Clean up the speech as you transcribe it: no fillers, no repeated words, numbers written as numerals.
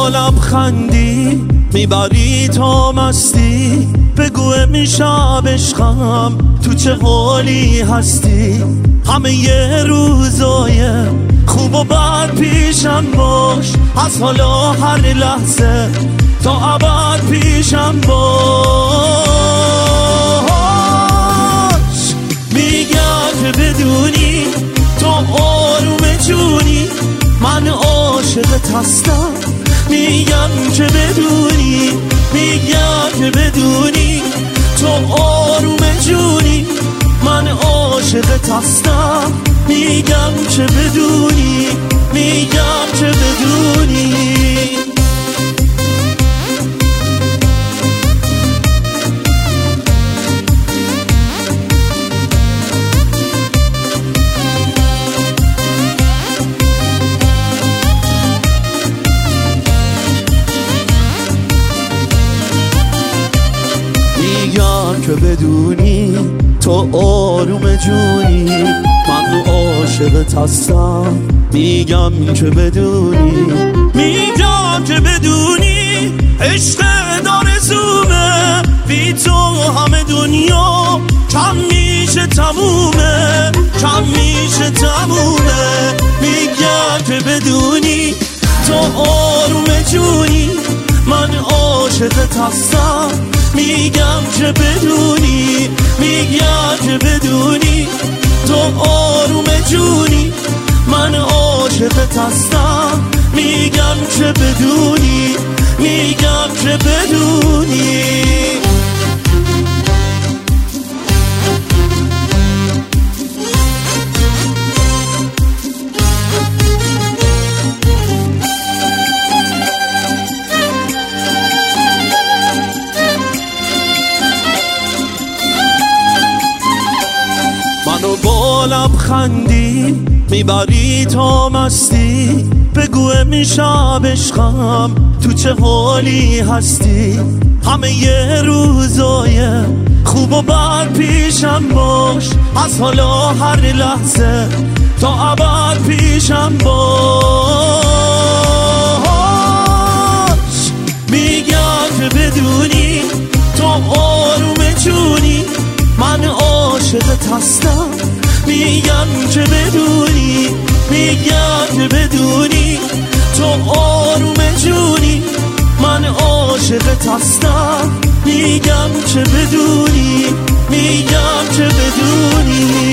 با لبخندی میبری تا مستی، بگو امشب عشقم تو چه حالی هستی. همه یه روزای خوب و بد پیشم باش، از حالا هر لحظه تا ابد پیشم باش. میگم که بدونی تو آروم جونی، من عاشقت هستم. میگم که بدونی، میگم که بدونی تو آروم جونی، من عاشقت هستم. میگم که بدونی، میگم که بدونی. میگم که بدونی تو آروم جونی، من عاشقت هستم. میگم که بدونی، میگم که بدونی عشق آرزومه، بی تو همه دنیا کم میشه تمومه، کم میشه تمومه. میگم که بدونی تو آروم جونی، من عاشقت هستم. میگم که بدونی، میگم که بدونی تو آروم جونی، من عاشقت هستم. میگم که بدونی، میگم که بدونی. منو با لبخندی میبری تا مستی، بگو امشب عشقم تو چه حالی هستی. همه یه روزای خوب و بد پیشم باش، از حالا هر لحظه تا ابد پیشم باش. میگم که بدونی تو آروم جونی، من عاشقت هستم. میگم که بدونی، میگم که بدونی تو آروم جونی، من عاشقت هستم. میگم که بدونی، میگم که بدونی.